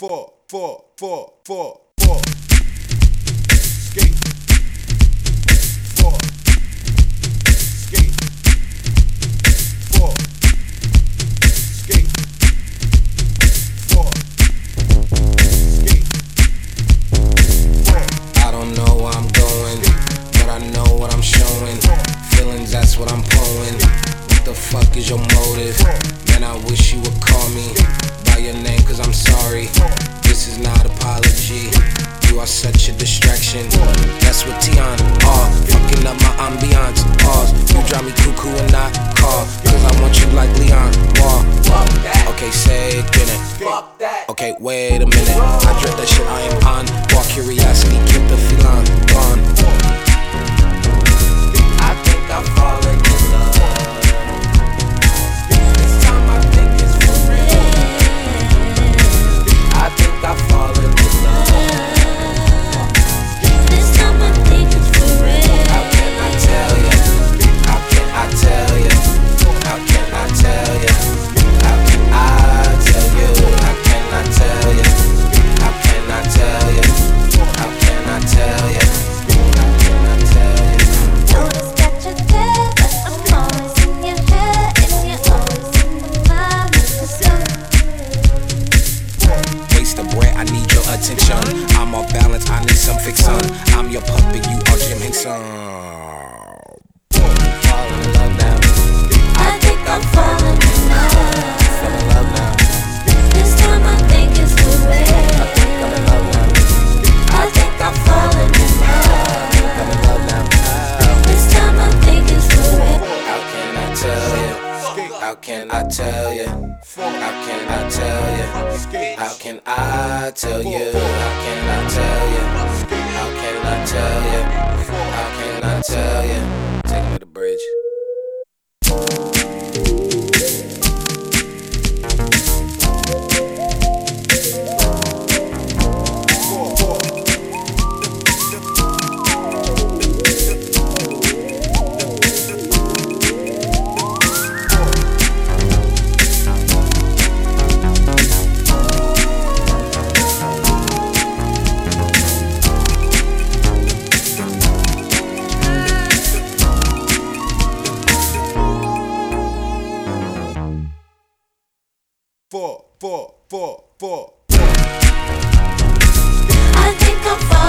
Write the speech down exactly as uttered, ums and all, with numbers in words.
four, four, four, four, four. Skate. Four. Skate. Four. Skate. Four. Skate. Four. I don't know where I'm going, but I know what I'm showing. Feelings, that's what I'm pulling. What the fuck is your motive? Man, I wish you would call me by your name, cause I'm sorry. This is not apology. You are such a distraction. That's what Tion are. Fucking up my ambiance. Pause. You drive me cuckoo and not call, cause I want you like Leon Wall. Okay, say it again. Okay, wait a minute. I dread that shit, I am on. Walk curiosity, keep the feline gone. I think I'm falling in love. This time I think it's for real. I think I'm falling in love. This time I think it's for real. How can I tell you? How can I tell you? How can I tell you? How can I tell you? How can I tell you? How can I tell you? How can I tell you? How can I tell you? Notice that you're there, but I'm always in your head, and you're always in my mind. Waste of bread, I need your attention. I'm off balance, I need some fixin'. I'm your puppet, you are Jim Henson. Falling in love now. I think I'm falling in love. Fall in love now. This time I think it's for real. I think I'm in love now. I think I'm falling in love. I'm in love now. This time I think it's for real. How can I tell you? How can I tell you? How can I tell you? How can I tell you? How can I tell you? How can I tell you? How can I tell you? Take me to the bridge. Four, four. Four, four, four, four. I think I'm falling.